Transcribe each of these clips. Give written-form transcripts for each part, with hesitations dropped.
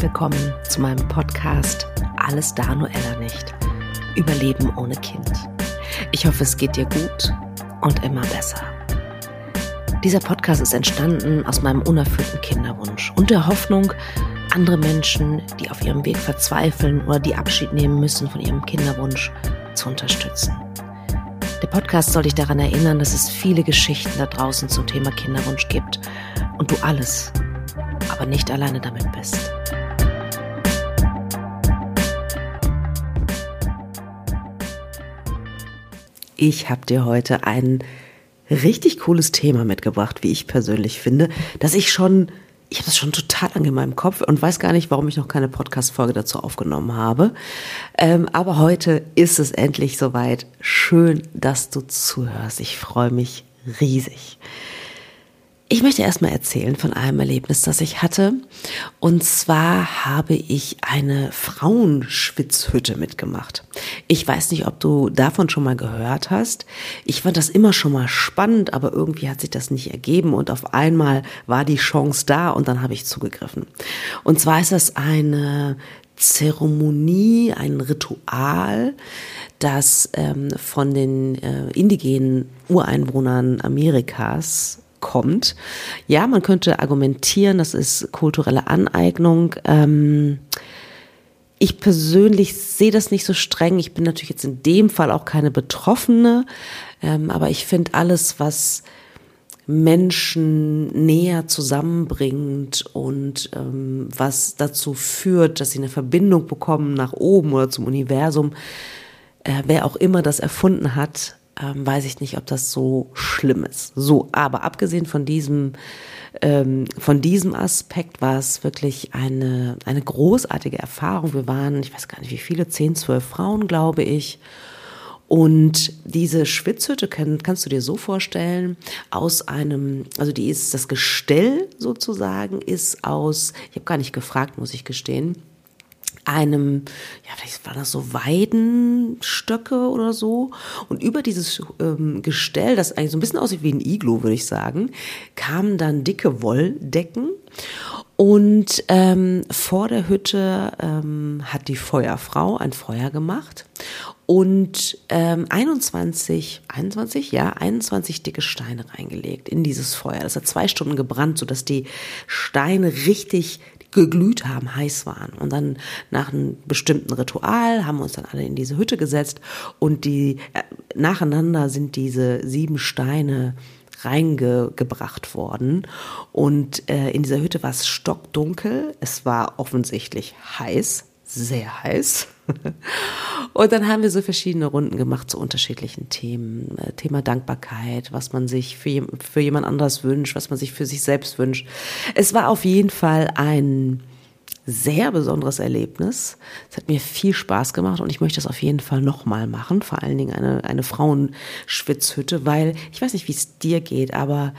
willkommen zu meinem Podcast Alles da, nur Ella nicht. Überleben ohne Kind. Ich hoffe, es geht dir gut und immer besser. Dieser Podcast ist entstanden aus meinem unerfüllten Kinderwunsch und der Hoffnung, andere Menschen, die auf ihrem Weg verzweifeln oder die Abschied nehmen müssen von ihrem Kinderwunsch, zu unterstützen. Der Podcast soll dich daran erinnern, dass es viele Geschichten da draußen zum Thema Kinderwunsch gibt und du alles, aber nicht alleine damit bist. Ich habe dir heute ein richtig cooles Thema mitgebracht, wie ich persönlich finde, ich habe das schon total lange in meinem Kopf und weiß gar nicht, warum ich noch keine Podcast-Folge dazu aufgenommen habe. Aber heute ist es endlich soweit. Schön, dass du zuhörst. Ich freue mich riesig. Ich möchte erstmal erzählen von einem Erlebnis, das ich hatte. Und zwar habe ich eine Frauenschwitzhütte mitgemacht. Ich weiß nicht, ob du davon schon mal gehört hast. Ich fand das immer schon mal spannend, aber irgendwie hat sich das nicht ergeben. Und auf einmal war die Chance da und dann habe ich zugegriffen. Und zwar ist das eine Zeremonie, ein Ritual, das von den indigenen Ureinwohnern Amerikas kommt. Ja, man könnte argumentieren, das ist kulturelle Aneignung. Ich persönlich sehe das nicht so streng. Ich bin natürlich jetzt in dem Fall auch keine Betroffene, aber ich finde alles, was Menschen näher zusammenbringt und was dazu führt, dass sie eine Verbindung bekommen nach oben oder zum Universum, wer auch immer das erfunden hat, weiß ich nicht, ob das so schlimm ist. So, aber abgesehen von diesem Aspekt war es wirklich eine großartige Erfahrung. Wir waren, ich weiß gar nicht wie viele, 10, 12 Frauen, glaube ich. Und diese Schwitzhütte kannst du dir so vorstellen, das Gestell sozusagen ist aus, ich habe gar nicht gefragt, muss ich gestehen, vielleicht waren das so Weidenstöcke oder so. Und über dieses Gestell, das eigentlich so ein bisschen aussieht wie ein Iglu, würde ich sagen, kamen dann dicke Wolldecken. Und vor der Hütte hat die Feuerfrau ein Feuer gemacht und 21 dicke Steine reingelegt in dieses Feuer. Das hat 2 Stunden gebrannt, sodass die Steine richtig geglüht haben, heiß waren. Und dann nach einem bestimmten Ritual haben wir uns dann alle in diese Hütte gesetzt und nacheinander sind diese 7 Steine reingebracht worden. Und in dieser Hütte war es stockdunkel. Es war offensichtlich heiß, sehr heiß. Und dann haben wir so verschiedene Runden gemacht zu unterschiedlichen Themen. Thema Dankbarkeit, was man sich für jemand anderes wünscht, was man sich für sich selbst wünscht. Es war auf jeden Fall ein sehr besonderes Erlebnis. Es hat mir viel Spaß gemacht und ich möchte es auf jeden Fall nochmal machen. Vor allen Dingen eine Frauenschwitzhütte, weil ich weiß nicht, wie es dir geht, aber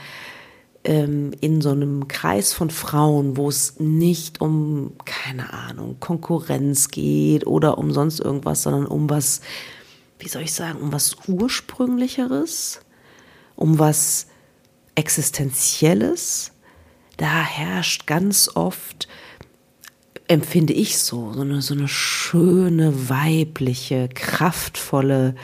in so einem Kreis von Frauen, wo es nicht um, keine Ahnung, Konkurrenz geht oder um sonst irgendwas, sondern um was, um was Ursprünglicheres, um was Existenzielles. Da herrscht ganz oft, empfinde ich so eine schöne, weibliche, kraftvolle,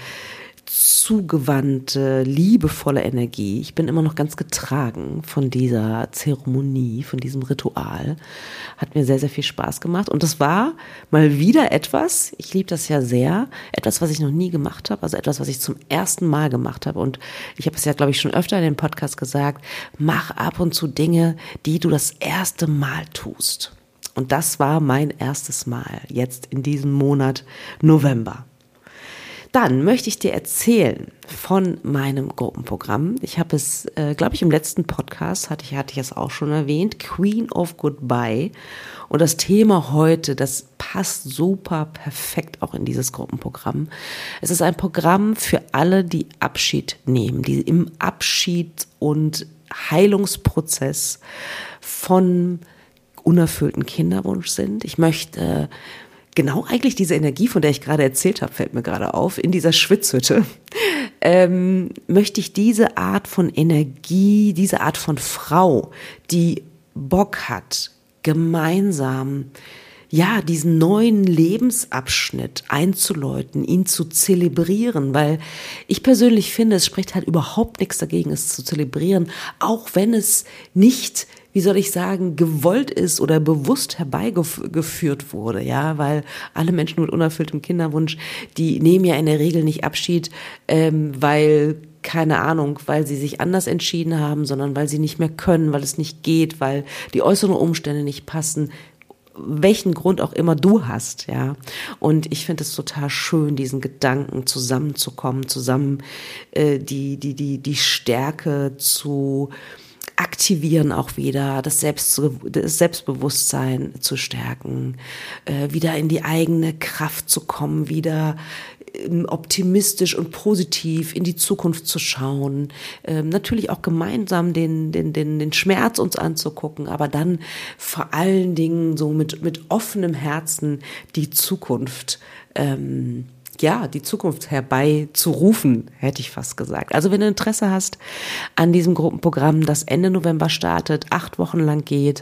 zugewandte, liebevolle Energie. Ich bin immer noch ganz getragen von dieser Zeremonie, von diesem Ritual. Hat mir sehr, sehr viel Spaß gemacht. Und das war mal wieder etwas, ich liebe das ja sehr, etwas, was ich noch nie gemacht habe, also etwas, was ich zum ersten Mal gemacht habe. Und ich habe es ja, glaube ich, schon öfter in dem Podcast gesagt, mach ab und zu Dinge, die du das erste Mal tust. Und das war mein erstes Mal, jetzt in diesem Monat November. Dann möchte ich dir erzählen von meinem Gruppenprogramm. Ich habe es, glaube ich, im letzten Podcast, hatte ich es auch schon erwähnt, Queen of Goodbye. Und das Thema heute, das passt super perfekt auch in dieses Gruppenprogramm. Es ist ein Programm für alle, die Abschied nehmen, die im Abschied- und Heilungsprozess von unerfüllten Kinderwunsch sind. Ich möchte genau eigentlich diese Energie, von der ich gerade erzählt habe, fällt mir gerade auf, in dieser Schwitzhütte, möchte ich diese Art von Energie, diese Art von Frau, die Bock hat, gemeinsam ja, diesen neuen Lebensabschnitt einzuläuten, ihn zu zelebrieren, weil ich persönlich finde, es spricht halt überhaupt nichts dagegen, es zu zelebrieren, auch wenn es nicht, wie soll ich sagen, gewollt ist oder bewusst herbeigeführt wurde, ja, weil alle Menschen mit unerfülltem Kinderwunsch, die nehmen ja in der Regel nicht Abschied, weil keine Ahnung, weil sie sich anders entschieden haben, sondern weil sie nicht mehr können, weil es nicht geht, weil die äußeren Umstände nicht passen, welchen Grund auch immer du hast, ja. Und ich finde es total schön, diesen Gedanken zusammenzukommen, zusammen die Stärke zu aktivieren auch wieder, das Selbstbewusstsein zu stärken, wieder in die eigene Kraft zu kommen, wieder optimistisch und positiv in die Zukunft zu schauen, natürlich auch gemeinsam den Schmerz uns anzugucken, aber dann vor allen Dingen so mit offenem Herzen die Zukunft die Zukunft herbeizurufen, hätte ich fast gesagt. Also wenn du Interesse hast an diesem Gruppenprogramm, das Ende November startet, 8 Wochen lang geht,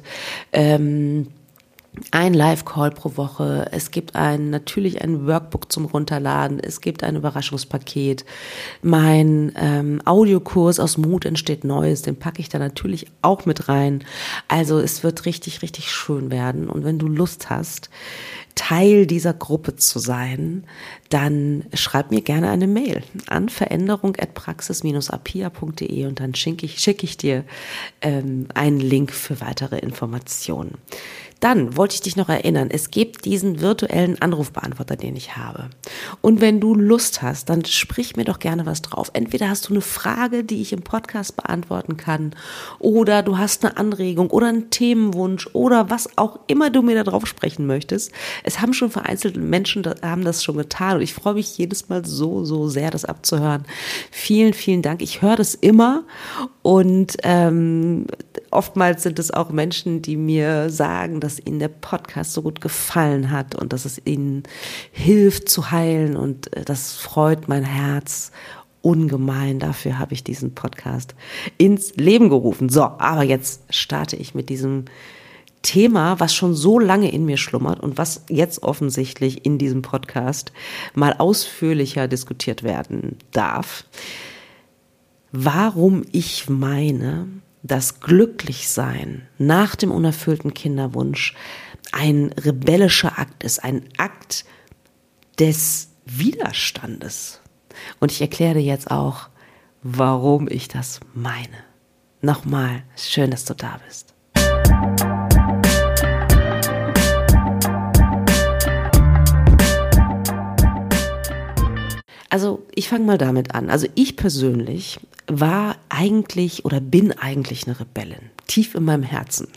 ein Live-Call pro Woche, es gibt natürlich ein Workbook zum Runterladen, es gibt ein Überraschungspaket, mein Audiokurs aus Mut entsteht Neues, den packe ich da natürlich auch mit rein. Also es wird richtig, richtig schön werden und wenn du Lust hast, Teil dieser Gruppe zu sein, dann schreib mir gerne eine Mail an veränderung@praxis-apia.de und dann schicke ich dir einen Link für weitere Informationen. Dann wollte ich dich noch erinnern, es gibt diesen virtuellen Anrufbeantworter, den ich habe. Und wenn du Lust hast, dann sprich mir doch gerne was drauf. Entweder hast du eine Frage, die ich im Podcast beantworten kann, oder du hast eine Anregung oder einen Themenwunsch oder was auch immer du mir da drauf sprechen möchtest. Es haben schon vereinzelte Menschen, haben das schon getan und ich freue mich jedes Mal so sehr, das abzuhören. Vielen, vielen Dank. Ich höre das immer und oftmals sind es auch Menschen, die mir sagen, dass ihnen der Podcast so gut gefallen hat und dass es ihnen hilft zu heilen und das freut mein Herz ungemein. Dafür habe ich diesen Podcast ins Leben gerufen. So, aber jetzt starte ich mit diesem Thema, was schon so lange in mir schlummert und was jetzt offensichtlich in diesem Podcast mal ausführlicher diskutiert werden darf. Warum ich meine, dass Glücklichsein nach dem unerfüllten Kinderwunsch ein rebellischer Akt ist, ein Akt des Widerstandes. Und ich erkläre dir jetzt auch, warum ich das meine. Nochmal, schön, dass du da bist. Also ich fange mal damit an. Also ich persönlich war eigentlich oder bin eigentlich eine Rebellin, tief in meinem Herzen.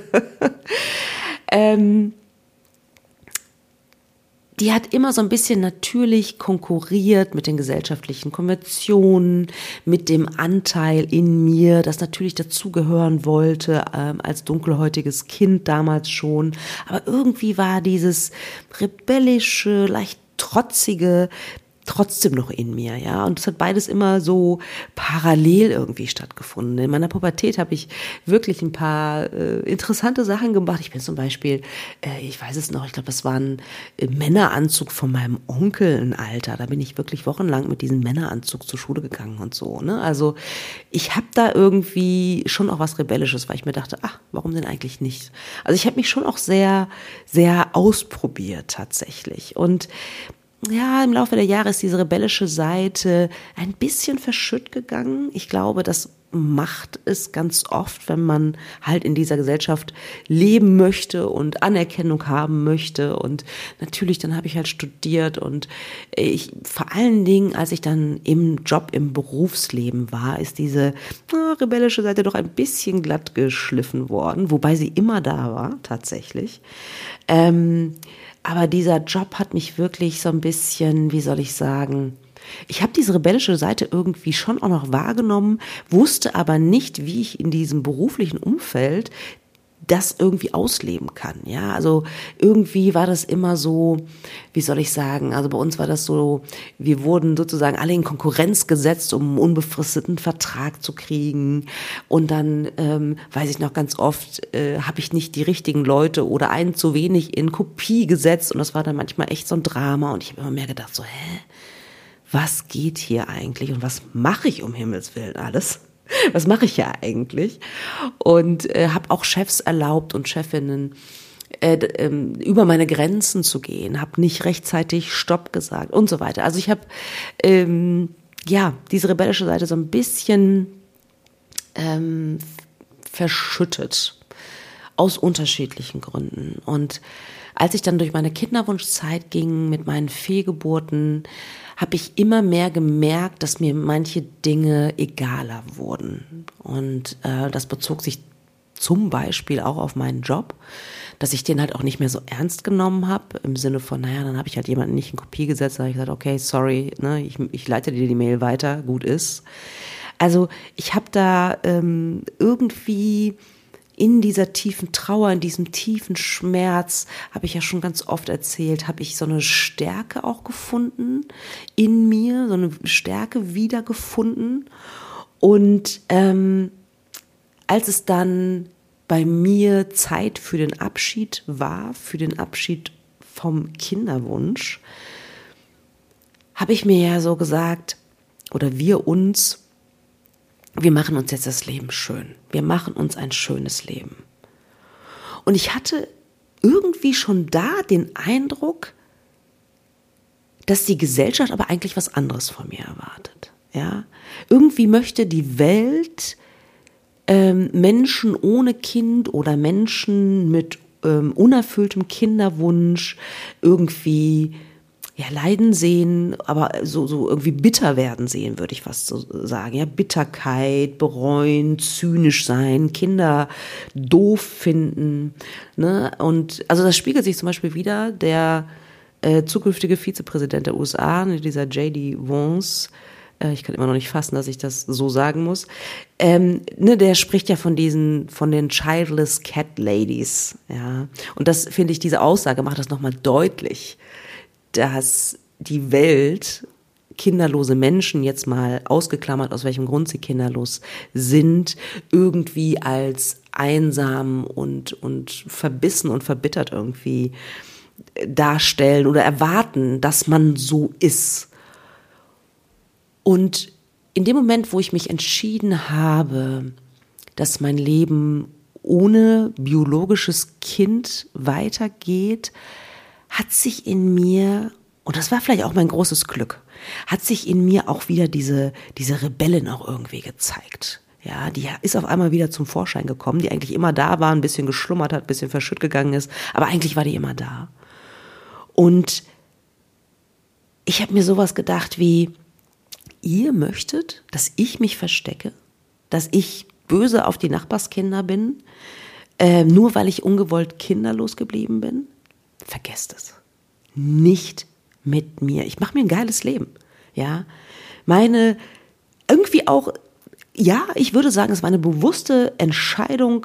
Die hat immer so ein bisschen natürlich konkurriert mit den gesellschaftlichen Konventionen, mit dem Anteil in mir, das natürlich dazugehören wollte, als dunkelhäutiges Kind damals schon. Aber irgendwie war dieses rebellische, leicht trotzige trotzdem noch in mir, ja, und es hat beides immer so parallel irgendwie stattgefunden. In meiner Pubertät habe ich wirklich ein paar interessante Sachen gemacht. Ich bin zum Beispiel, ich weiß es noch, ich glaube, das war ein Männeranzug von meinem Onkel im Alter. Da bin ich wirklich wochenlang mit diesem Männeranzug zur Schule gegangen und so, ne? Also ich habe da irgendwie schon auch was Rebellisches, weil ich mir dachte, ach, warum denn eigentlich nicht? Also ich habe mich schon auch sehr, sehr ausprobiert tatsächlich und ja, im Laufe der Jahre ist diese rebellische Seite ein bisschen verschütt gegangen. Ich glaube, das macht es ganz oft, wenn man halt in dieser Gesellschaft leben möchte und Anerkennung haben möchte. Und natürlich, dann habe ich halt studiert und vor allen Dingen, als ich dann im Job, im Berufsleben war, ist diese rebellische Seite doch ein bisschen glatt geschliffen worden, wobei sie immer da war, tatsächlich. Aber dieser Job hat mich wirklich so ein bisschen, wie soll ich sagen, ich habe diese rebellische Seite irgendwie schon auch noch wahrgenommen, wusste aber nicht, wie ich in diesem beruflichen Umfeld das irgendwie ausleben kann, ja, also irgendwie war das immer so, wie soll ich sagen, also bei uns war das so, wir wurden sozusagen alle in Konkurrenz gesetzt, um einen unbefristeten Vertrag zu kriegen und dann, weiß ich noch ganz oft, habe ich nicht die richtigen Leute oder einen zu wenig in Kopie gesetzt und das war dann manchmal echt so ein Drama und ich habe immer mehr gedacht so, was geht hier eigentlich und was mache ich um Himmels Willen alles? Was mache ich ja eigentlich? Und habe auch Chefs erlaubt und Chefinnen, über meine Grenzen zu gehen, habe nicht rechtzeitig Stopp gesagt und so weiter. Also ich habe diese rebellische Seite so ein bisschen verschüttet aus unterschiedlichen Gründen. Und als ich dann durch meine Kinderwunschzeit ging mit meinen Fehlgeburten, habe ich immer mehr gemerkt, dass mir manche Dinge egaler wurden. Und das bezog sich zum Beispiel auch auf meinen Job, dass ich den halt auch nicht mehr so ernst genommen habe, im Sinne von, naja, dann habe ich halt jemanden nicht in Kopie gesetzt, dann habe ich gesagt, okay, sorry, ne, ich leite dir die Mail weiter, gut ist. Also ich habe da irgendwie in dieser tiefen Trauer, in diesem tiefen Schmerz, habe ich ja schon ganz oft erzählt, habe ich so eine Stärke auch gefunden in mir, so eine Stärke wiedergefunden. Und als es dann bei mir Zeit für den Abschied war, für den Abschied vom Kinderwunsch, habe ich mir ja so gesagt, oder wir machen uns jetzt das Leben schön. Wir machen uns ein schönes Leben. Und ich hatte irgendwie schon da den Eindruck, dass die Gesellschaft aber eigentlich was anderes von mir erwartet. Ja? Irgendwie möchte die Welt Menschen ohne Kind oder Menschen mit unerfülltem Kinderwunsch irgendwie leiden sehen, aber so irgendwie bitter werden sehen, würde ich fast so sagen. Ja, Bitterkeit, bereuen, zynisch sein, Kinder doof finden. Ne? Und also das spiegelt sich zum Beispiel wieder, der zukünftige Vizepräsident der USA, dieser J.D. Vance, ich kann immer noch nicht fassen, dass ich das so sagen muss, der spricht ja von den Childless Cat Ladies. Ja? Und das finde ich, diese Aussage macht das nochmal deutlich, dass die Welt kinderlose Menschen, jetzt mal ausgeklammert, aus welchem Grund sie kinderlos sind, irgendwie als einsam und verbissen und verbittert irgendwie darstellen oder erwarten, dass man so ist. Und in dem Moment, wo ich mich entschieden habe, dass mein Leben ohne biologisches Kind weitergeht, hat sich in mir, und das war vielleicht auch mein großes Glück, hat sich in mir auch wieder diese Rebellin auch irgendwie gezeigt. Ja, die ist auf einmal wieder zum Vorschein gekommen, die eigentlich immer da war, ein bisschen geschlummert hat, ein bisschen verschütt gegangen ist, aber eigentlich war die immer da. Und ich habe mir sowas gedacht wie, ihr möchtet, dass ich mich verstecke, dass ich böse auf die Nachbarskinder bin, nur weil ich ungewollt kinderlos geblieben bin? Vergesst es. Nicht mit mir. Ich mache mir ein geiles Leben. Ja, irgendwie auch, ja, ich würde sagen, es war eine bewusste Entscheidung,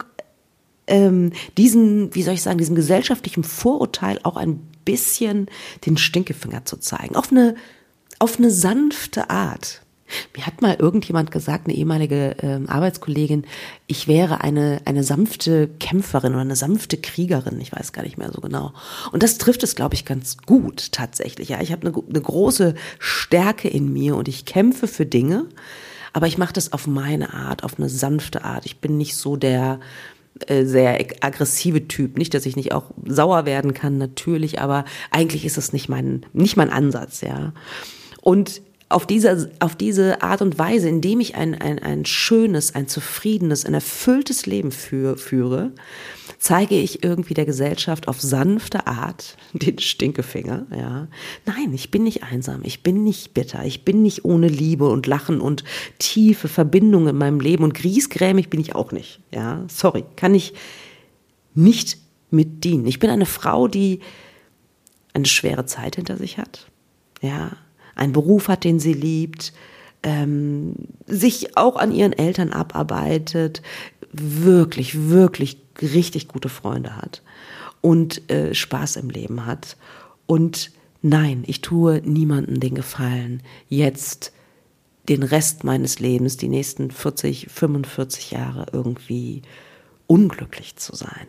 diesem gesellschaftlichen Vorurteil auch ein bisschen den Stinkefinger zu zeigen. Auf eine sanfte Art. Mir hat mal irgendjemand gesagt, eine ehemalige Arbeitskollegin, ich wäre eine sanfte Kämpferin oder eine sanfte Kriegerin, ich weiß gar nicht mehr so genau. Und das trifft es, glaube ich, ganz gut tatsächlich. Ja, ich habe eine große Stärke in mir und ich kämpfe für Dinge, aber ich mache das auf meine Art, auf eine sanfte Art. Ich bin nicht so der sehr aggressive Typ. Nicht, dass ich nicht auch sauer werden kann, natürlich, aber eigentlich ist es nicht mein Ansatz, ja. Und auf diese Art und Weise, indem ich ein schönes, ein zufriedenes, ein erfülltes Leben führe, zeige ich irgendwie der Gesellschaft auf sanfte Art den Stinkefinger, ja. Nein, ich bin nicht einsam, ich bin nicht bitter, ich bin nicht ohne Liebe und Lachen und tiefe Verbindungen in meinem Leben und griesgrämig bin ich auch nicht, ja. Sorry, kann ich nicht mit dienen. Ich bin eine Frau, die eine schwere Zeit hinter sich hat, ja. Einen Beruf hat, den sie liebt, sich auch an ihren Eltern abarbeitet, wirklich, wirklich richtig gute Freunde hat und Spaß im Leben hat. Und nein, ich tue niemandem den Gefallen, jetzt den Rest meines Lebens, die nächsten 40, 45 Jahre irgendwie unglücklich zu sein.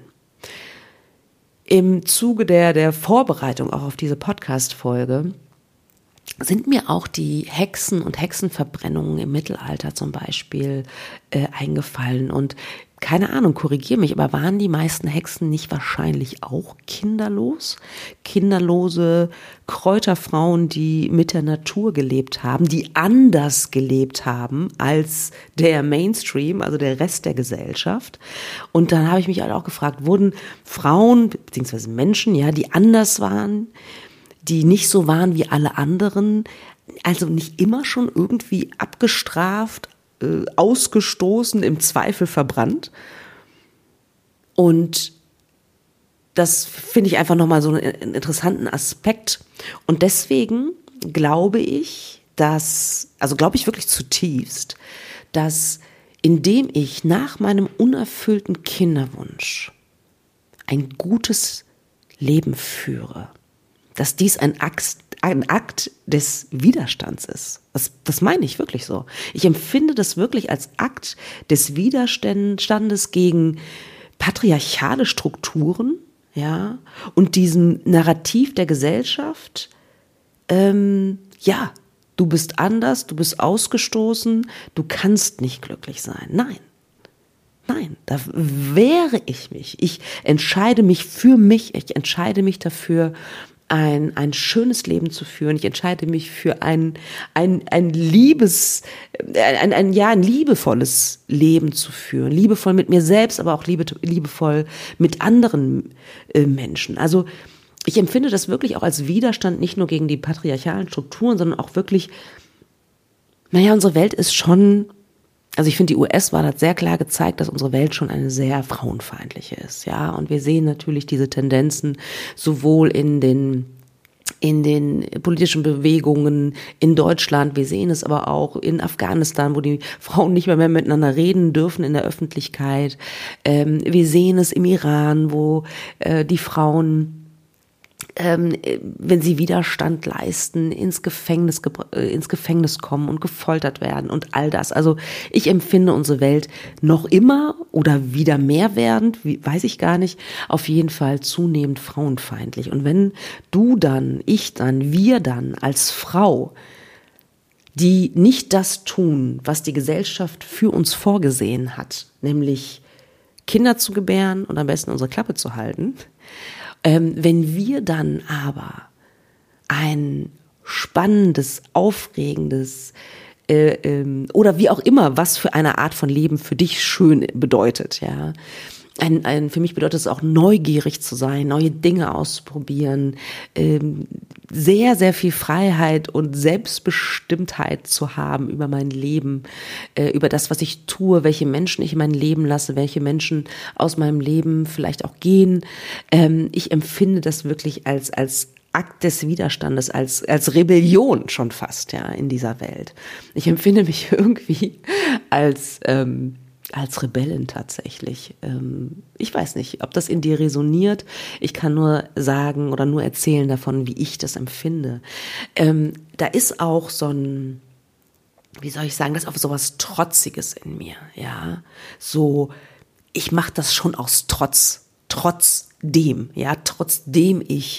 Im Zuge der Vorbereitung auch auf diese Podcast-Folge sind mir auch die Hexen und Hexenverbrennungen im Mittelalter zum Beispiel eingefallen. Und keine Ahnung, korrigiere mich, aber waren die meisten Hexen nicht wahrscheinlich auch kinderlos? Kinderlose Kräuterfrauen, die mit der Natur gelebt haben, die anders gelebt haben als der Mainstream, also der Rest der Gesellschaft. Und dann habe ich mich halt auch gefragt, wurden Frauen bzw. Menschen, ja, die anders waren, die nicht so waren wie alle anderen, also nicht immer schon irgendwie abgestraft, ausgestoßen, im Zweifel verbrannt. Und das finde ich einfach nochmal so einen interessanten Aspekt. Und deswegen glaube ich, glaube ich wirklich zutiefst, dass indem ich nach meinem unerfüllten Kinderwunsch ein gutes Leben führe, dass dies ein Akt des Widerstands ist. Das meine ich wirklich so. Ich empfinde das wirklich als Akt des Widerstandes gegen patriarchale Strukturen, ja, und diesem Narrativ der Gesellschaft, ja, du bist anders, du bist ausgestoßen, du kannst nicht glücklich sein. Nein, da wehre ich mich. Ich entscheide mich für mich, ich entscheide mich dafür, ein schönes Leben zu führen. Ich entscheide mich für ein liebevolles Leben zu führen. Liebevoll mit mir selbst, aber auch liebevoll mit anderen Menschen. Also ich empfinde das wirklich auch als Widerstand, nicht nur gegen die patriarchalen Strukturen, sondern auch wirklich, unsere Welt ist schon, also ich finde, die US-Wahl hat sehr klar gezeigt, dass unsere Welt schon eine sehr frauenfeindliche ist, ja. Und wir sehen natürlich diese Tendenzen sowohl in den politischen Bewegungen in Deutschland, wir sehen es aber auch in Afghanistan, wo die Frauen nicht mehr miteinander reden dürfen in der Öffentlichkeit. Wir sehen es im Iran, wo die Frauen, wenn sie Widerstand leisten, ins Gefängnis kommen und gefoltert werden und all das. Also ich empfinde unsere Welt noch immer oder wieder mehr werdend, weiß ich gar nicht, auf jeden Fall zunehmend frauenfeindlich. Und wenn wir dann als Frau, die nicht das tun, was die Gesellschaft für uns vorgesehen hat, nämlich Kinder zu gebären und am besten unsere Klappe zu halten, wenn wir dann aber ein spannendes, aufregendes oder wie auch immer, was für eine Art von Leben für dich schön bedeutet, ja. Für mich bedeutet es auch, neugierig zu sein, neue Dinge auszuprobieren, sehr, sehr viel Freiheit und Selbstbestimmtheit zu haben über mein Leben, über das, was ich tue, welche Menschen ich in mein Leben lasse, welche Menschen aus meinem Leben vielleicht auch gehen. Ich empfinde das wirklich als Akt des Widerstandes, als Rebellion schon fast, ja, in dieser Welt. Ich empfinde mich irgendwie als Rebellin tatsächlich. Ich weiß nicht, ob das in dir resoniert. Ich kann nur sagen oder nur erzählen davon, wie ich das empfinde. Da ist auch so ein, wie soll ich sagen, das ist auch so was Trotziges in mir, ja. So, ich mache das schon aus trotzdem ich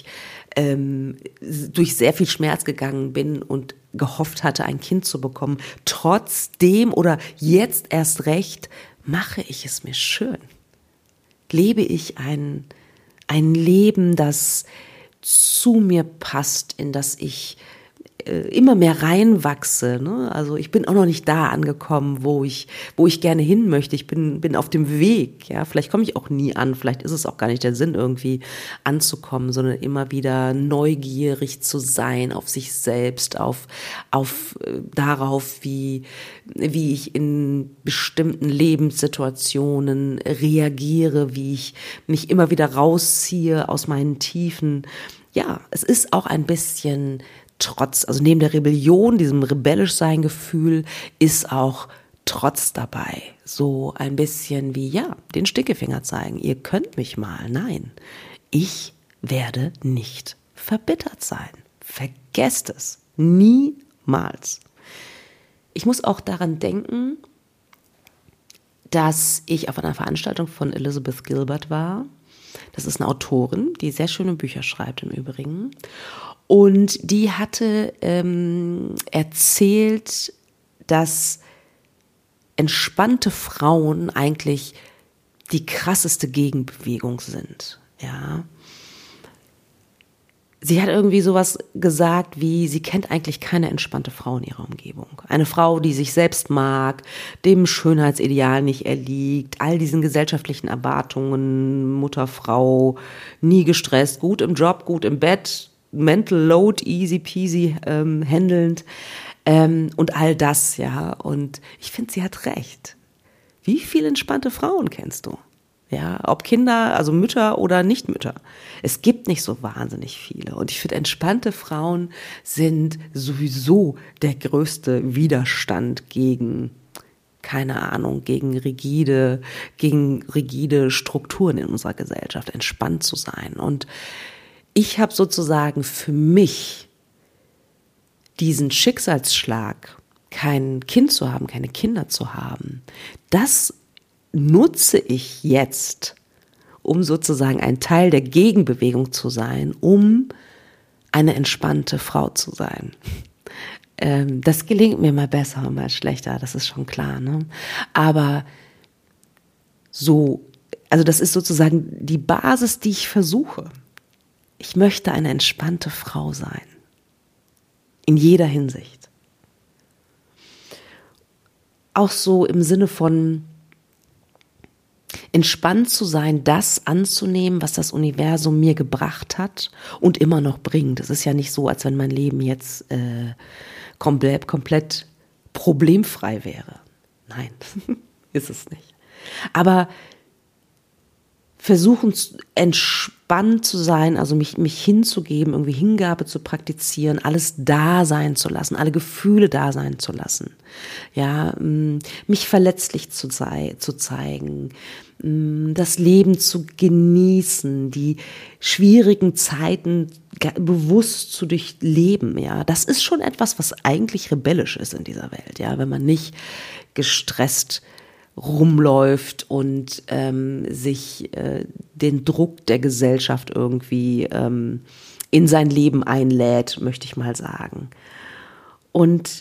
durch sehr viel Schmerz gegangen bin und gehofft hatte, ein Kind zu bekommen. Trotzdem oder jetzt erst recht mache ich es mir schön. Lebe ich ein Leben, das zu mir passt, in das ich immer mehr reinwachse, ne? Also ich bin auch noch nicht da angekommen, wo ich gerne hin möchte. Ich bin auf dem Weg, ja. Vielleicht komme ich auch nie an. Vielleicht ist es auch gar nicht der Sinn, irgendwie anzukommen, sondern immer wieder neugierig zu sein auf sich selbst, auf darauf, wie ich in bestimmten Lebenssituationen reagiere, wie ich mich immer wieder rausziehe aus meinen Tiefen. Ja, es ist auch ein bisschen Trotz, also neben der Rebellion, diesem rebellisch sein Gefühl, ist auch Trotz dabei so ein bisschen wie, ja, den Stinkefinger zeigen. Ihr könnt mich mal. Nein, ich werde nicht verbittert sein. Vergesst es. Niemals. Ich muss auch daran denken, dass ich auf einer Veranstaltung von Elizabeth Gilbert war. Das ist eine Autorin, die sehr schöne Bücher schreibt im Übrigen. Und die hatte erzählt, dass entspannte Frauen eigentlich die krasseste Gegenbewegung sind. Ja. Sie hat irgendwie sowas gesagt wie, sie kennt eigentlich keine entspannte Frau in ihrer Umgebung. Eine Frau, die sich selbst mag, dem Schönheitsideal nicht erliegt, all diesen gesellschaftlichen Erwartungen, Mutter, Frau, nie gestresst, gut im Job, gut im Bett, Mental Load, easy peasy, handelnd und all das, ja. Und ich finde, sie hat recht. Wie viele entspannte Frauen kennst du? Ja, ob Kinder, also Mütter oder Nichtmütter. Es gibt nicht so wahnsinnig viele. Und ich finde, entspannte Frauen sind sowieso der größte Widerstand gegen, keine Ahnung, gegen rigide Strukturen in unserer Gesellschaft, entspannt zu sein. Und ich habe sozusagen für mich diesen Schicksalsschlag, kein Kind zu haben, keine Kinder zu haben, das nutze ich jetzt, um sozusagen ein Teil der Gegenbewegung zu sein, um eine entspannte Frau zu sein. Das gelingt mir mal besser und mal schlechter, das ist schon klar, ne? Aber so, also das ist sozusagen die Basis, die ich versuche. Ich möchte eine entspannte Frau sein. In jeder Hinsicht. Auch so im Sinne von entspannt zu sein, das anzunehmen, was das Universum mir gebracht hat und immer noch bringt. Es ist ja nicht so, als wenn mein Leben jetzt komplett problemfrei wäre. Nein, ist es nicht. Aber versuchen, entspannt zu sein, also mich hinzugeben, irgendwie Hingabe zu praktizieren, alles da sein zu lassen, alle Gefühle da sein zu lassen. Ja, mich verletzlich zu zeigen, das Leben zu genießen, die schwierigen Zeiten bewusst zu durchleben, ja. Das ist schon etwas, was eigentlich rebellisch ist in dieser Welt, ja, wenn man nicht gestresst rumläuft und sich den Druck der Gesellschaft irgendwie in sein Leben einlädt, möchte ich mal sagen. Und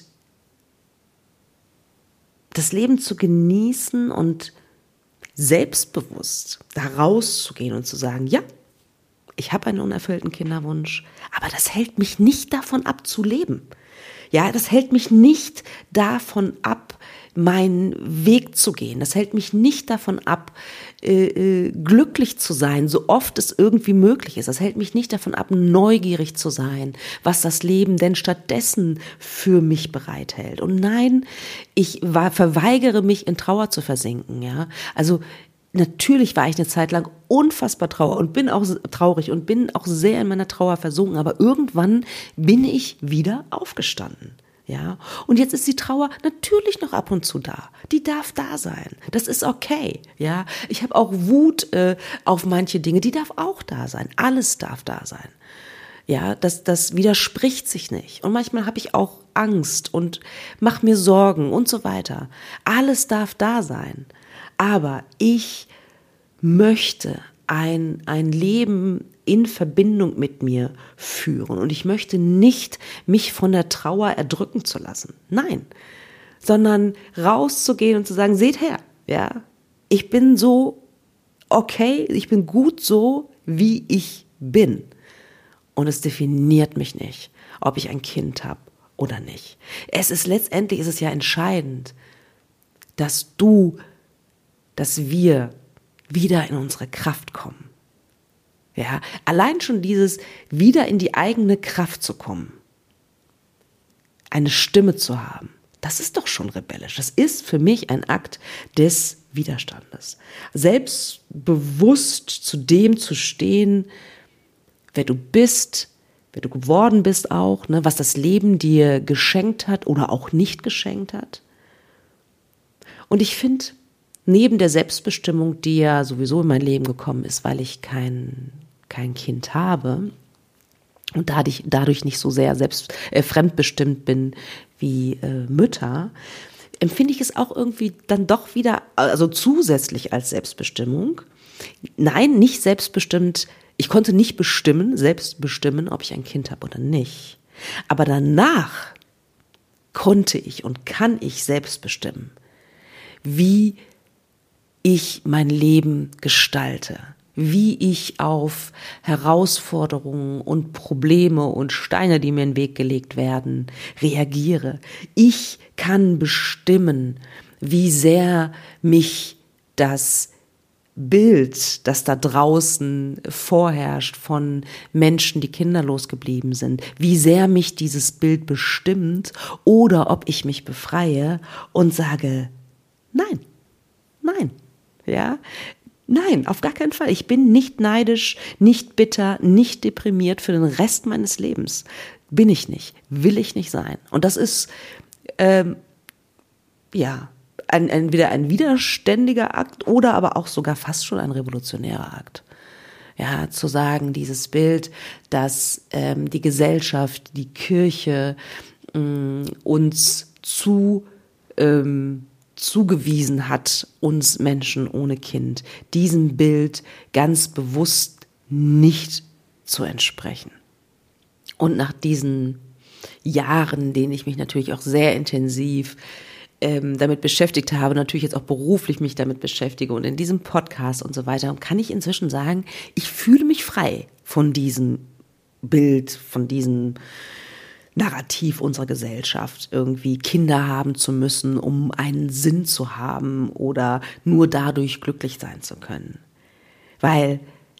das Leben zu genießen und selbstbewusst da rauszugehen und zu sagen, ja, ich habe einen unerfüllten Kinderwunsch, aber das hält mich nicht davon ab zu leben. Ja, das hält mich nicht davon ab, meinen Weg zu gehen. Das hält mich nicht davon ab, glücklich zu sein, so oft es irgendwie möglich ist. Das hält mich nicht davon ab, neugierig zu sein, was das Leben denn stattdessen für mich bereithält. Und nein, ich verweigere mich, in Trauer zu versinken. Ja, also natürlich war ich eine Zeit lang unfassbar traurig und bin auch sehr in meiner Trauer versunken. Aber irgendwann bin ich wieder aufgestanden. Ja, und jetzt ist die Trauer natürlich noch ab und zu da. Die darf da sein. Das ist okay. Ja, ich habe auch Wut auf manche Dinge. Die darf auch da sein. Alles darf da sein. Ja, das widerspricht sich nicht. Und manchmal habe ich auch Angst und mache mir Sorgen und so weiter. Alles darf da sein. Aber ich möchte ein Leben in Verbindung mit mir führen. Und ich möchte nicht mich von der Trauer erdrücken zu lassen. Nein, sondern rauszugehen und zu sagen, seht her, ja, ich bin so okay, ich bin gut so, wie ich bin. Und es definiert mich nicht, ob ich ein Kind habe oder nicht. Letztendlich ist es ja entscheidend, dass wir wieder in unsere Kraft kommen. Ja, allein schon dieses wieder in die eigene Kraft zu kommen, eine Stimme zu haben, das ist doch schon rebellisch. Das ist für mich ein Akt des Widerstandes. Selbstbewusst zu dem zu stehen, wer du bist, wer du geworden bist auch, ne, was das Leben dir geschenkt hat oder auch nicht geschenkt hat. Und ich finde, neben der Selbstbestimmung, die ja sowieso in mein Leben gekommen ist, weil ich kein Kind habe und dadurch nicht so sehr fremdbestimmt bin wie Mütter, empfinde ich es auch irgendwie dann doch wieder, also zusätzlich als Selbstbestimmung. Nein, nicht selbstbestimmt. Ich konnte nicht selbst bestimmen, ob ich ein Kind habe oder nicht. Aber danach konnte ich und kann ich selbst bestimmen, wie ich mein Leben gestalte, wie ich auf Herausforderungen und Probleme und Steine, die mir in den Weg gelegt werden, reagiere. Ich kann bestimmen, wie sehr mich das Bild, das da draußen vorherrscht von Menschen, die kinderlos geblieben sind, wie sehr mich dieses Bild bestimmt oder ob ich mich befreie und sage, nein, ja, nein, auf gar keinen Fall. Ich bin nicht neidisch, nicht bitter, nicht deprimiert für den Rest meines Lebens. Bin ich nicht, will ich nicht sein. Und das ist, entweder ein widerständiger Akt oder aber auch sogar fast schon ein revolutionärer Akt. Ja, zu sagen, dieses Bild, dass die Gesellschaft, die Kirche uns zugewiesen hat, uns Menschen ohne Kind, diesem Bild ganz bewusst nicht zu entsprechen. Und nach diesen Jahren, denen ich mich natürlich auch sehr intensiv damit beschäftigt habe, natürlich jetzt auch beruflich mich damit beschäftige und in diesem Podcast und so weiter, kann ich inzwischen sagen, ich fühle mich frei von diesem Bild, von diesem Narrativ unserer Gesellschaft, irgendwie Kinder haben zu müssen, um einen Sinn zu haben oder nur dadurch glücklich sein zu können. Weil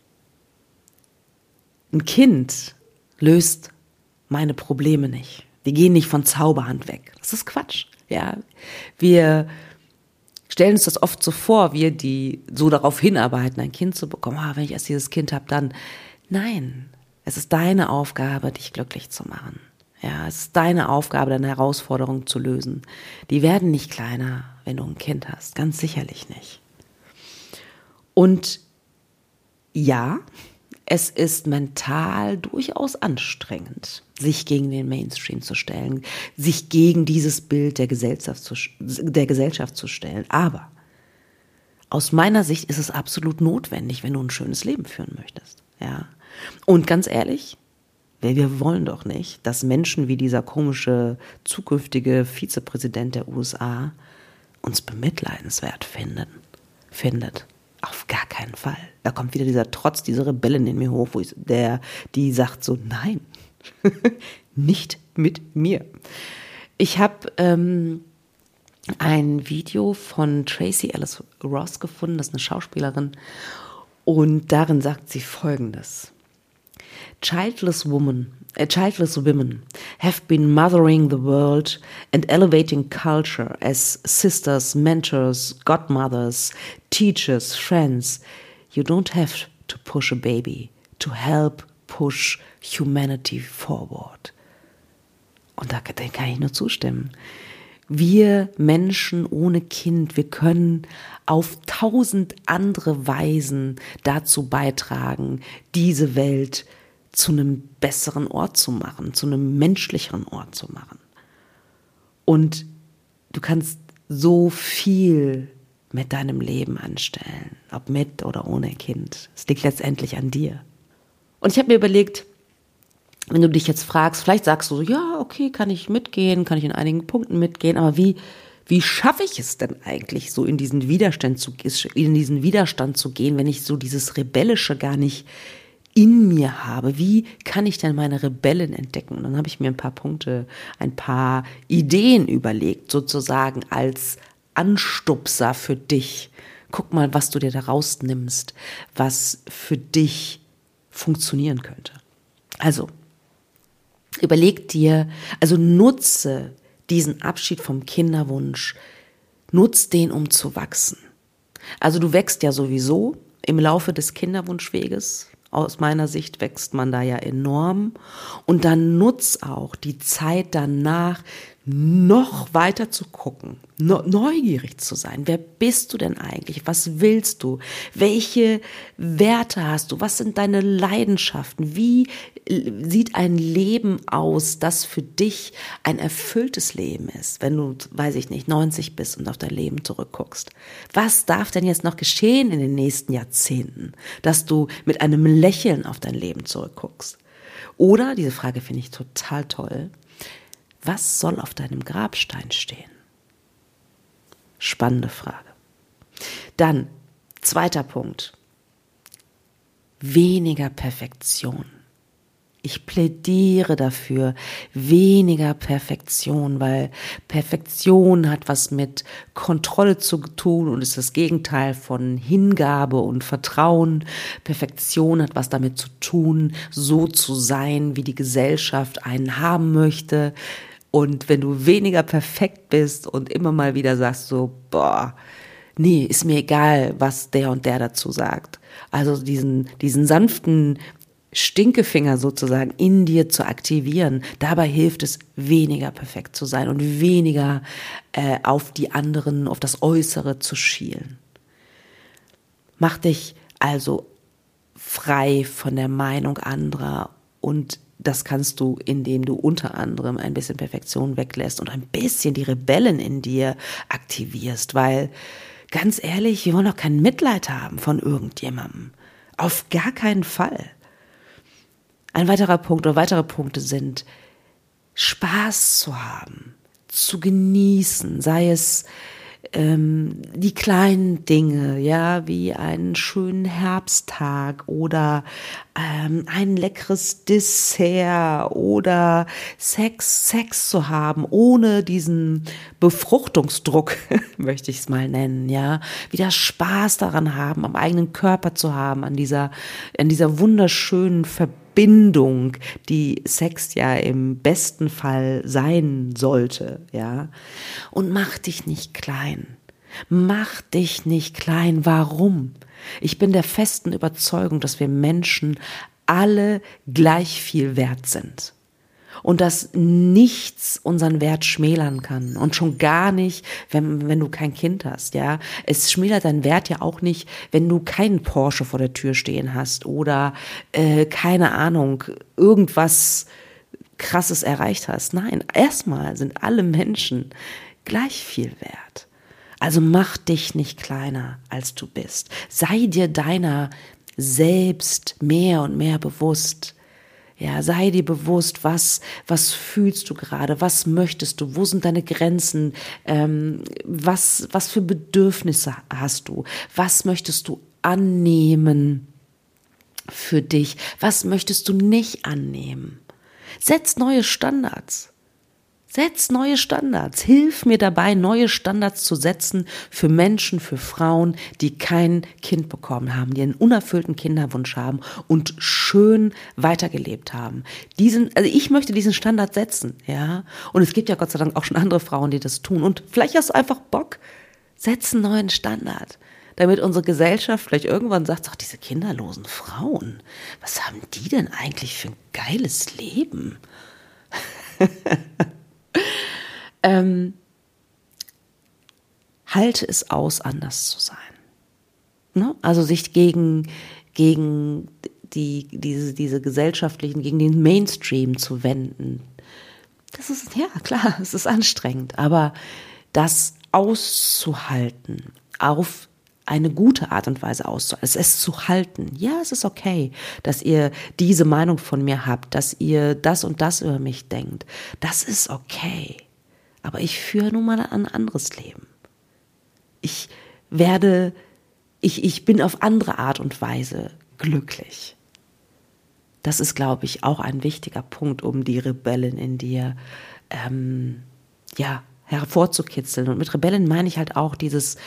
ein Kind löst meine Probleme nicht. Die gehen nicht von Zauberhand weg. Das ist Quatsch. Ja, wir stellen uns das oft so vor, wir, die so darauf hinarbeiten, ein Kind zu bekommen. Wenn ich erst dieses Kind habe, dann. Nein, es ist deine Aufgabe, dich glücklich zu machen. Ja, es ist deine Aufgabe, deine Herausforderungen zu lösen. Die werden nicht kleiner, wenn du ein Kind hast. Ganz sicherlich nicht. Und ja, es ist mental durchaus anstrengend, sich gegen den Mainstream zu stellen, sich gegen dieses Bild der Gesellschaft zu stellen. Aber aus meiner Sicht ist es absolut notwendig, wenn du ein schönes Leben führen möchtest. Ja. Und ganz ehrlich, wir wollen doch nicht, dass Menschen wie dieser komische zukünftige Vizepräsident der USA uns bemitleidenswert findet. Auf gar keinen Fall. Da kommt wieder dieser Trotz, diese Rebellin in mir hoch, die sagt so, nein, nicht mit mir. Ich habe ein Video von Tracee Ellis Ross gefunden, das ist eine Schauspielerin, und darin sagt sie Folgendes. Childless women have been mothering the world and elevating culture as sisters, mentors, godmothers, teachers, friends. You don't have to push a baby to help push humanity forward. Und da kann ich nur zustimmen. Wir Menschen ohne Kind, wir können auf 1000 andere Weisen dazu beitragen, diese Welt zu einem besseren Ort zu machen, zu einem menschlicheren Ort zu machen. Und du kannst so viel mit deinem Leben anstellen, ob mit oder ohne Kind. Es liegt letztendlich an dir. Und ich habe mir überlegt, wenn du dich jetzt fragst, vielleicht sagst du so, ja, okay, kann ich mitgehen, kann ich in einigen Punkten mitgehen, aber wie schaffe ich es denn eigentlich, so in diesen Widerstand zu gehen, wenn ich so dieses Rebellische gar nicht in mir habe? Wie kann ich denn meine Rebellen entdecken? Und dann habe ich mir ein paar Ideen überlegt, sozusagen als Anstupser für dich. Guck mal, was du dir da rausnimmst, was für dich funktionieren könnte. Also, nutze diesen Abschied vom Kinderwunsch, nutz den, um zu wachsen. Also du wächst ja sowieso im Laufe des Kinderwunschweges. Aus meiner Sicht wächst man da ja enorm. Und dann nutz auch die Zeit danach noch weiter zu gucken, neugierig zu sein. Wer bist du denn eigentlich? Was willst du? Welche Werte hast du? Was sind deine Leidenschaften? Wie sieht ein Leben aus, das für dich ein erfülltes Leben ist, wenn du, weiß ich nicht, 90 bist und auf dein Leben zurückguckst? Was darf denn jetzt noch geschehen in den nächsten Jahrzehnten, dass du mit einem Lächeln auf dein Leben zurückguckst? Oder, diese Frage finde ich total toll, was soll auf deinem Grabstein stehen? Spannende Frage. Dann, zweiter Punkt. Weniger Perfektion. Ich plädiere dafür, weniger Perfektion, weil Perfektion hat was mit Kontrolle zu tun und ist das Gegenteil von Hingabe und Vertrauen. Perfektion hat was damit zu tun, so zu sein, wie die Gesellschaft einen haben möchte. Und wenn du weniger perfekt bist und immer mal wieder sagst so, boah, nee, ist mir egal, was der und der dazu sagt. Also diesen sanften Stinkefinger sozusagen in dir zu aktivieren. Dabei hilft es, weniger perfekt zu sein und weniger auf die anderen, auf das Äußere zu schielen. Mach dich also frei von der Meinung anderer, und das kannst du, indem du unter anderem ein bisschen Perfektion weglässt und ein bisschen die Rebellen in dir aktivierst, weil, ganz ehrlich, wir wollen doch kein Mitleid haben von irgendjemandem. Auf gar keinen Fall. Ein weiterer Punkt oder weitere Punkte sind, Spaß zu haben, zu genießen, sei es die kleinen Dinge, ja, wie einen schönen Herbsttag oder ein leckeres Dessert oder Sex zu haben, ohne diesen Befruchtungsdruck, möchte ich es mal nennen, ja, wieder Spaß daran haben, am eigenen Körper zu haben, an dieser wunderschönen Verbindung, die Sex ja im besten Fall sein sollte, ja. Und mach dich nicht klein. Mach dich nicht klein. Warum? Ich bin der festen Überzeugung, dass wir Menschen alle gleich viel wert sind. Und dass nichts unseren Wert schmälern kann. Und schon gar nicht, wenn du kein Kind hast, ja. Es schmälert deinen Wert ja auch nicht, wenn du keinen Porsche vor der Tür stehen hast oder, keine Ahnung, irgendwas Krasses erreicht hast. Nein, erstmal sind alle Menschen gleich viel wert. Also mach dich nicht kleiner, als du bist. Sei dir deiner selbst mehr und mehr bewusst. Ja, sei dir bewusst, was fühlst du gerade, was möchtest du, wo sind deine Grenzen, was für Bedürfnisse hast du, was möchtest du annehmen für dich, was möchtest du nicht annehmen. Setz neue Standards. Setz neue Standards. Hilf mir dabei, neue Standards zu setzen für Menschen, für Frauen, die kein Kind bekommen haben, die einen unerfüllten Kinderwunsch haben und schön weitergelebt haben. Also ich möchte diesen Standard setzen, ja. Und es gibt ja Gott sei Dank auch schon andere Frauen, die das tun. Und vielleicht hast du einfach Bock, setz einen neuen Standard, damit unsere Gesellschaft vielleicht irgendwann sagt, ach, diese kinderlosen Frauen, was haben die denn eigentlich für ein geiles Leben? Halte es aus, anders zu sein. Ne? Also sich gegen diese gesellschaftlichen, gegen den Mainstream zu wenden. Das ist, ja klar, es ist anstrengend, aber das auszuhalten, auf eine gute Art und Weise auszuhalten, es zu halten. Ja, es ist okay, dass ihr diese Meinung von mir habt, dass ihr das und das über mich denkt. Das ist okay. Aber ich führe nun mal ein anderes Leben. Ich bin auf andere Art und Weise glücklich. Das ist, glaube ich, auch ein wichtiger Punkt, um die Rebellen in dir, hervorzukitzeln. Und mit Rebellen meine ich halt auch dieses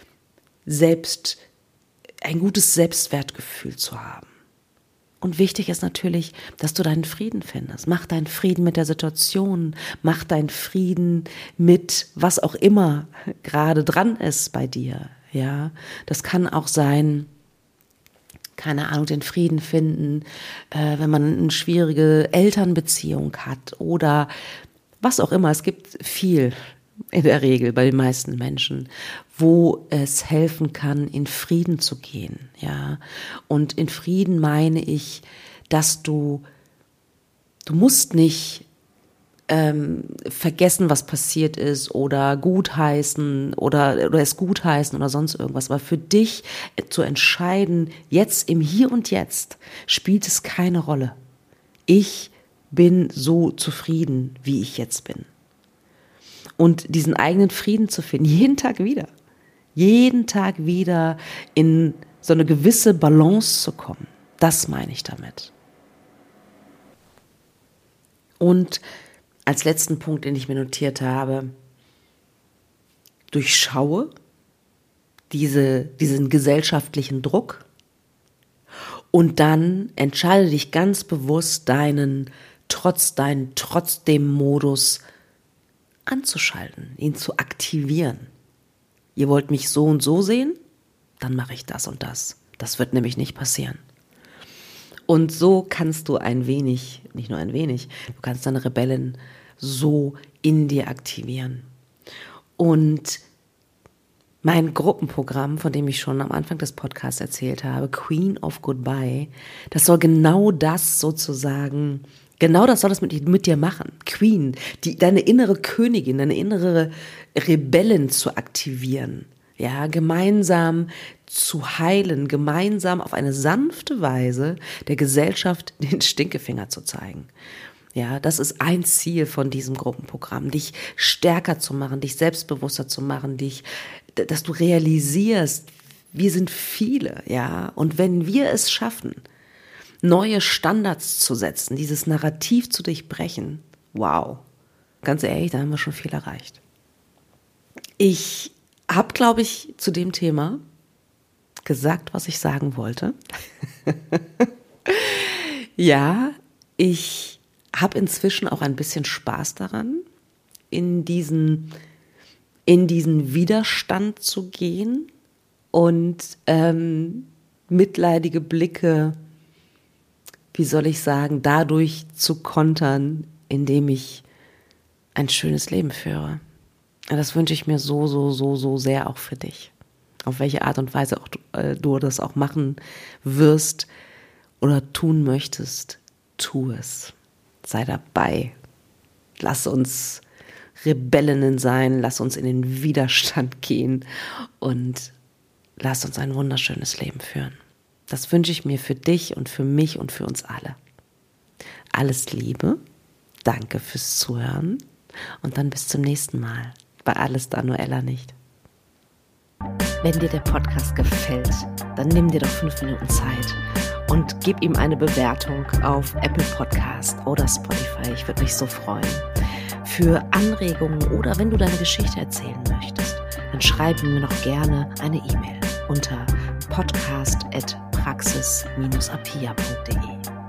ein gutes Selbstwertgefühl zu haben. Und wichtig ist natürlich, dass du deinen Frieden findest. Mach deinen Frieden mit der Situation, mach deinen Frieden mit was auch immer gerade dran ist bei dir. Ja, das kann auch sein, keine Ahnung, den Frieden finden, wenn man eine schwierige Elternbeziehung hat oder was auch immer. Es gibt viel in der Regel bei den meisten Menschen, wo es helfen kann, in Frieden zu gehen, ja. Und in Frieden meine ich, dass du musst nicht vergessen, was passiert ist oder gutheißen oder es gutheißen oder sonst irgendwas. Aber für dich zu entscheiden, jetzt im Hier und Jetzt, spielt es keine Rolle. Ich bin so zufrieden, wie ich jetzt bin. Und diesen eigenen Frieden zu finden, jeden Tag wieder in so eine gewisse Balance zu kommen. Das meine ich damit. Und als letzten Punkt, den ich mir notiert habe, durchschaue diesen gesellschaftlichen Druck und dann entscheide dich ganz bewusst, deinen Trotzdem-Modus anzuschalten, ihn zu aktivieren. Ihr wollt mich so und so sehen? Dann mache ich das und das. Das wird nämlich nicht passieren. Und so kannst du nicht nur ein wenig, du kannst deine Rebellen so in dir aktivieren. Und mein Gruppenprogramm, von dem ich schon am Anfang des Podcasts erzählt habe, Queen of Goodbye, das soll genau das soll das mit dir machen. Queen, deine innere Königin, deine innere Rebellen zu aktivieren. Ja, gemeinsam zu heilen, gemeinsam auf eine sanfte Weise der Gesellschaft den Stinkefinger zu zeigen. Ja, das ist ein Ziel von diesem Gruppenprogramm, dich stärker zu machen, dich selbstbewusster zu machen, dass du realisierst, wir sind viele, ja, und wenn wir es schaffen, neue Standards zu setzen, dieses Narrativ zu durchbrechen, wow, ganz ehrlich, da haben wir schon viel erreicht. Ich habe, glaube ich, zu dem Thema gesagt, was ich sagen wollte. Ja, ich habe inzwischen auch ein bisschen Spaß daran, in diesen Widerstand zu gehen und mitleidige Blicke, wie soll ich sagen, dadurch zu kontern, indem ich ein schönes Leben führe. Und das wünsche ich mir so sehr auch für dich. Auf welche Art und Weise auch du das auch machen wirst oder tun möchtest, tu es. Sei dabei. Lass uns Rebellinnen sein, lass uns in den Widerstand gehen und lass uns ein wunderschönes Leben führen. Das wünsche ich mir für dich und für mich und für uns alle. Alles Liebe, danke fürs Zuhören und dann bis zum nächsten Mal. Bei Alles da Noella nicht. Wenn dir der Podcast gefällt, dann nimm dir doch 5 Minuten Zeit und gib ihm eine Bewertung auf Apple Podcast oder Spotify. Ich würde mich so freuen. Für Anregungen oder wenn du deine Geschichte erzählen möchtest, dann schreib mir noch gerne eine E-Mail unter podcast@praxis-apia.de.